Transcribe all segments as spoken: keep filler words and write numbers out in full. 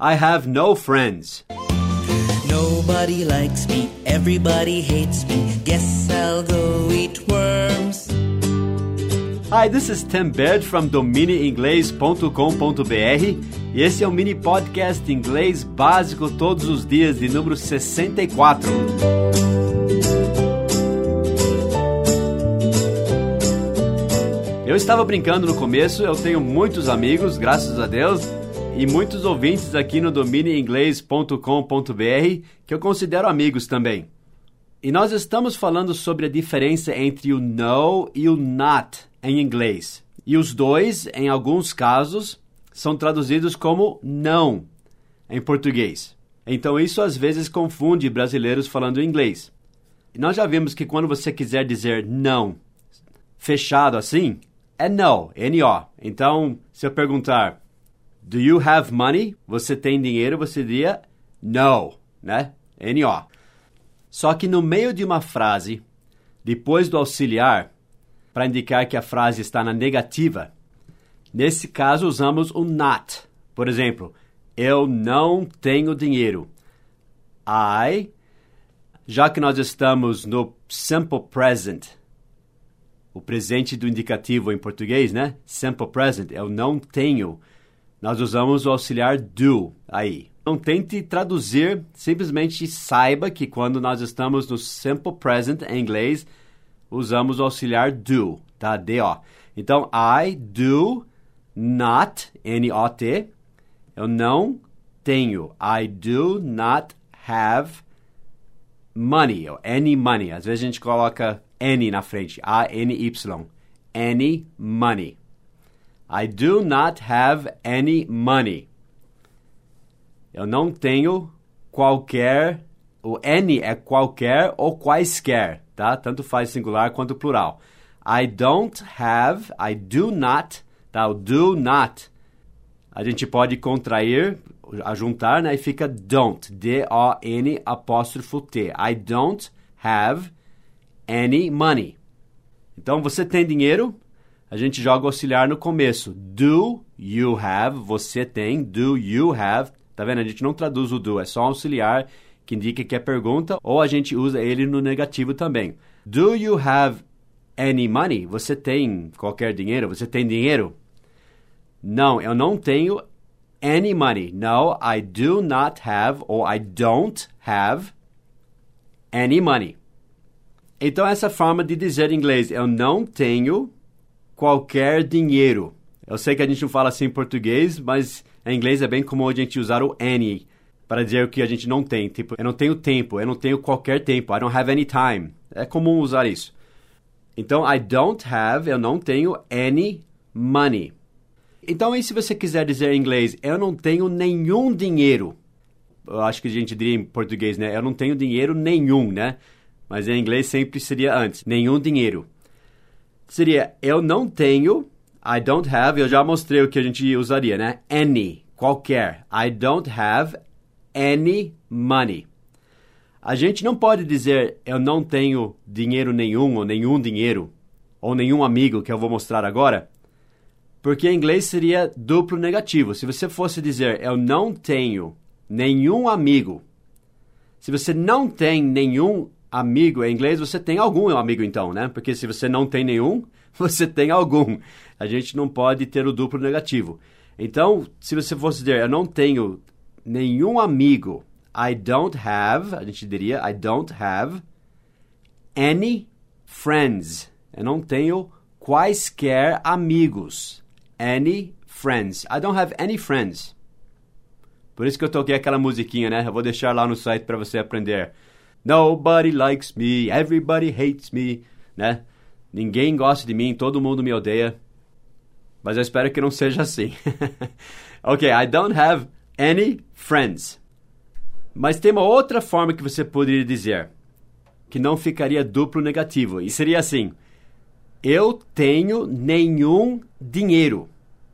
I have no friends. Nobody likes me, everybody hates me. Guess I'll go eat worms. Hi, this is Tim Baird from domine inglês ponto com ponto b r e esse é o mini podcast inglês básico todos os dias de número sessenta e quatro. Eu estava brincando no começo, eu tenho muitos amigos, graças a Deus, e muitos ouvintes aqui no domine inglês ponto com ponto b r que eu considero amigos também. E nós estamos falando sobre a diferença entre o no e o not em inglês. E os dois, em alguns casos, são traduzidos como não em português. Então isso às vezes confunde brasileiros falando inglês. E nós já vimos que quando você quiser dizer não fechado assim, é no, N O. Então, se eu perguntar, do you have money? Você tem dinheiro? Você diria no, né? N O. Só que no meio de uma frase, depois do auxiliar, para indicar que a frase está na negativa, nesse caso usamos o not. Por exemplo, eu não tenho dinheiro. I, já que nós estamos no simple present, o presente do indicativo em português, né? Simple present, eu não tenho. Nós usamos o auxiliar do aí. Não tente traduzir, simplesmente saiba que quando nós estamos no simple present em inglês, usamos o auxiliar do, tá? D O. Então, I do not, N O T, eu não tenho. I do not have money, ou any money. Às vezes a gente coloca any na frente, A N Y, any money. I do not have any money. Eu não tenho qualquer, o any é qualquer ou quaisquer, tá? Tanto faz singular quanto plural. I don't have, I do not, tá? O do not, a gente pode contrair, ajuntar, né? E fica don't, D O N apóstrofo T. I don't have any money. Então, você tem dinheiro? A gente joga o auxiliar no começo. Do you have, você tem, do you have. Tá vendo? A gente não traduz o do, é só um auxiliar que indica que é pergunta, ou a gente usa ele no negativo também. Do you have any money? Você tem qualquer dinheiro? Você tem dinheiro? Não, eu não tenho any money. No, I do not have, ou I don't have any money. Então, essa forma de dizer em inglês, eu não tenho qualquer dinheiro. Eu sei que a gente não fala assim em português, mas em inglês é bem comum a gente usar o any para dizer o que a gente não tem. Tipo, eu não tenho tempo, eu não tenho qualquer tempo. I don't have any time. É comum usar isso. Então, I don't have, eu não tenho any money. Então, e se você quiser dizer em inglês, eu não tenho nenhum dinheiro? Eu acho que a gente diria em português, né? Eu não tenho dinheiro nenhum, né? Mas em inglês sempre seria antes. Nenhum dinheiro. Seria, eu não tenho... I don't have, eu já mostrei o que a gente usaria, né? Any, qualquer. I don't have any money. A gente não pode dizer eu não tenho dinheiro nenhum, ou nenhum dinheiro, ou nenhum amigo, que eu vou mostrar agora, porque em inglês seria duplo negativo. Se você fosse dizer eu não tenho nenhum amigo, se você não tem nenhum amigo em inglês, você tem algum amigo então, né? Porque se você não tem nenhum, você tem algum. A gente não pode ter o duplo negativo. Então, se você fosse dizer, eu não tenho nenhum amigo, I don't have, a gente diria, I don't have any friends. Eu não tenho quaisquer amigos. Any friends. I don't have any friends. Por isso que eu toquei aquela musiquinha, né? Eu vou deixar lá no site para você aprender. Nobody likes me, everybody hates me, né? Ninguém gosta de mim, todo mundo me odeia. Mas eu espero que não seja assim. Ok, I don't have any friends. Mas tem uma outra forma que você poderia dizer, que não ficaria duplo negativo. E seria assim, eu tenho nenhum dinheiro.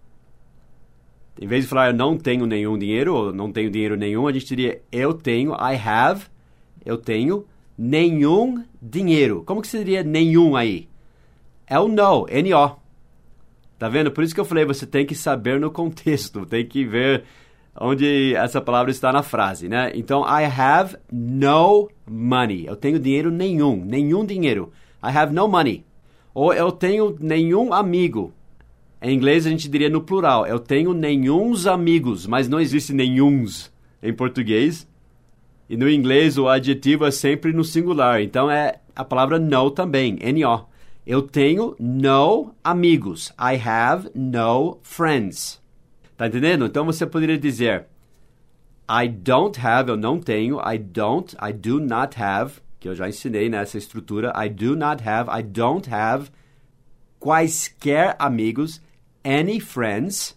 Em vez de falar eu não tenho nenhum dinheiro, ou não tenho dinheiro nenhum, a gente diria eu tenho, I have, eu tenho nenhum dinheiro. Como que seria nenhum aí? É o no, N O. Tá vendo? Por isso que eu falei, você tem que saber no contexto, tem que ver onde essa palavra está na frase, né? Então, I have no money. Eu tenho dinheiro nenhum, nenhum dinheiro. I have no money. Ou eu tenho nenhum amigo. Em inglês a gente diria no plural. Eu tenho nenhuns amigos, mas não existe nenhuns em português. E no inglês o adjetivo é sempre no singular. Então é a palavra no também, N O. Eu tenho no amigos. I have no friends. Tá entendendo? Então você poderia dizer I don't have, eu não tenho. I don't, I do not have, que eu já ensinei nessa estrutura. I do not have, I don't have quaisquer amigos, any friends.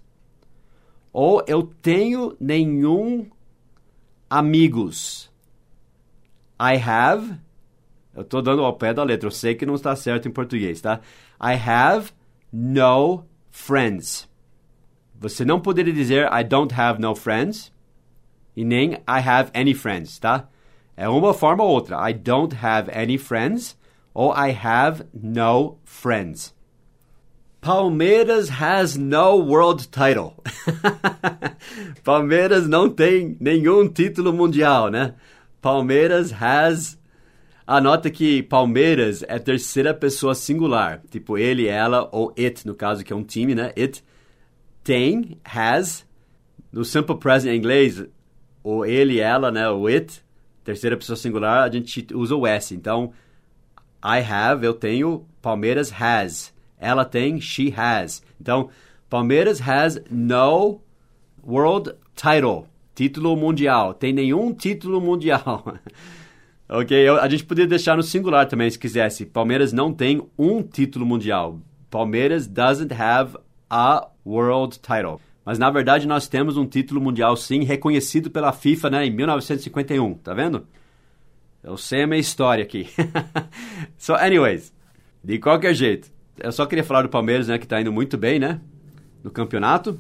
Ou eu tenho nenhum amigos. I have, eu tô dando ao pé da letra, eu sei que não está certo em português, tá? I have no friends. Você não poderia dizer I don't have no friends e nem I have any friends, tá? É uma forma ou outra. I don't have any friends ou I have no friends. Palmeiras has no world title. Palmeiras não tem nenhum título mundial, né? Palmeiras has... Anota que Palmeiras é terceira pessoa singular. Tipo ele, ela ou it, no caso que é um time, né? It tem, has. No simple present em inglês, o ele, ela, né? O it, terceira pessoa singular, a gente usa o S. Então, I have, eu tenho. Palmeiras has. Ela tem, she has. Então, Palmeiras has no world title. Título mundial. Tem nenhum título mundial. Ok? Eu, a gente poderia deixar no singular também, se quisesse. Palmeiras não tem um título mundial. Palmeiras doesn't have a world title. Mas, na verdade, nós temos um título mundial, sim, reconhecido pela FIFA, né, em mil novecentos e cinquenta e um. Tá vendo? Eu sei a minha história aqui. So, anyways, de qualquer jeito, eu só queria falar do Palmeiras, né, que tá indo muito bem, né, no campeonato.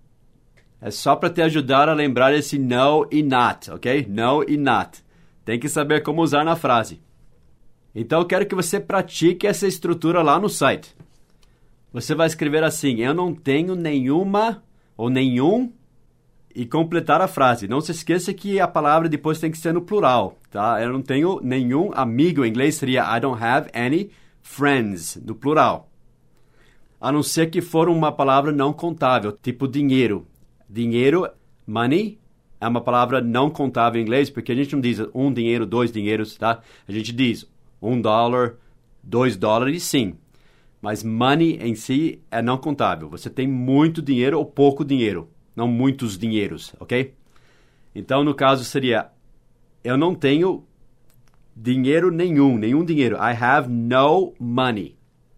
É só para te ajudar a lembrar esse no e not, ok? No e not. Tem que saber como usar na frase. Então, eu quero que você pratique essa estrutura lá no site. Você vai escrever assim, eu não tenho nenhuma ou nenhum e completar a frase. Não se esqueça que a palavra depois tem que ser no plural, tá? Eu não tenho nenhum amigo. Em inglês seria I don't have any friends, no plural. A não ser que for uma palavra não contável, tipo dinheiro. Dinheiro, money, é uma palavra não contável em inglês, porque a gente não diz um dinheiro, dois dinheiros, tá? A gente diz um dólar, dois dólares, sim. Mas money em si é não contável. Você tem muito dinheiro ou pouco dinheiro, não muitos dinheiros, ok? Então, no caso, seria eu não tenho dinheiro nenhum, nenhum dinheiro. I have no money.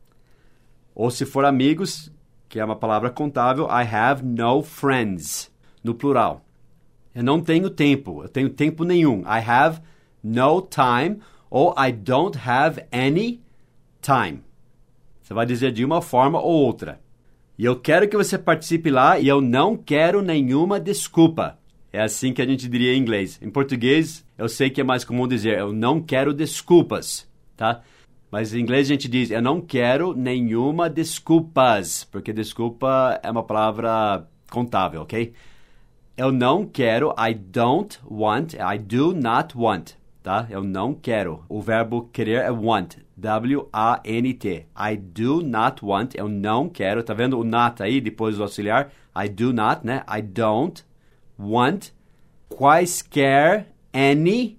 Ou se for amigos, que é uma palavra contável, I have no friends, no plural. Eu não tenho tempo, eu tenho tempo nenhum. I have no time ou I don't have any time. Você vai dizer de uma forma ou outra. E eu quero que você participe lá e eu não quero nenhuma desculpa. É assim que a gente diria em inglês. Em português, eu sei que é mais comum dizer eu não quero desculpas, tá? Mas em inglês a gente diz eu não quero nenhuma desculpas, porque desculpa é uma palavra contável, ok? Eu não quero, I don't want, I do not want, tá? Eu não quero. O verbo querer é want, W A N T. I do not want, eu não quero. Tá vendo o not aí, depois do auxiliar? I do not, né? I don't want quaisquer, any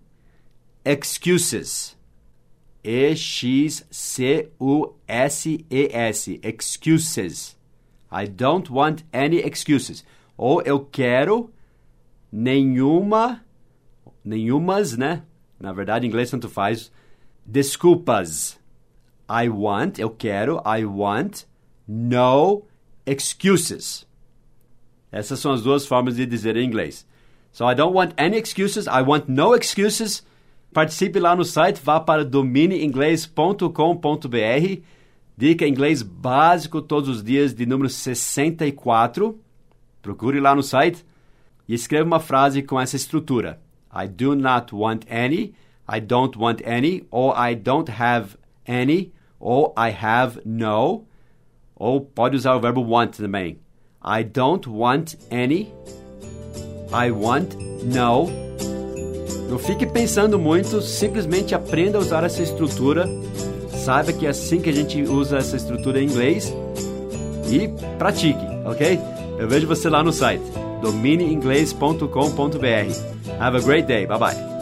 excuses. E X C U S E S. Excuses. I don't want any excuses. Ou eu quero nenhuma, nenhumas, né? Na verdade, em inglês tanto faz. Desculpas. I want, eu quero, I want no excuses. Essas são as duas formas de dizer em inglês. So, I don't want any excuses, I want no excuses. Participe lá no site, vá para domine inglês ponto com ponto b r. Dica inglês básico todos os dias de número sessenta e quatro. Procure lá no site e escreva uma frase com essa estrutura. I do not want any, I don't want any, ou I don't have any, ou I have no, ou pode usar o verbo want também. I don't want any I want, no. Não fique pensando muito, simplesmente aprenda a usar essa estrutura. Saiba que é assim que a gente usa essa estrutura em inglês e pratique, ok? Eu vejo você lá no site domine inglês ponto com ponto b r. Have a great day. Bye bye.